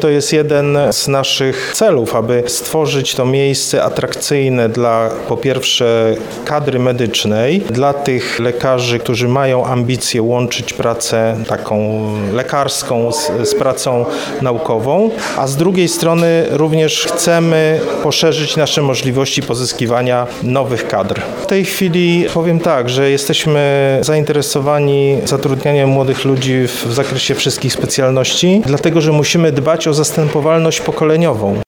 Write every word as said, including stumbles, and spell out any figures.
To jest jeden z naszych celów, aby stworzyć to miejsce atrakcyjne dla po pierwsze kadry medycznej, dla tych lekarzy, którzy mają ambicje łączyć pracę taką lekarską z, z pracą naukową, a z drugiej strony również chcemy poszerzyć nasze możliwości pozyskiwania nowych kadr. W tej chwili powiem tak, że jesteśmy zainteresowani zatrudnianiem młodych ludzi w zakresie wszystkich specjalności, dlatego że musimy dbać o zastępowalność pokoleniową.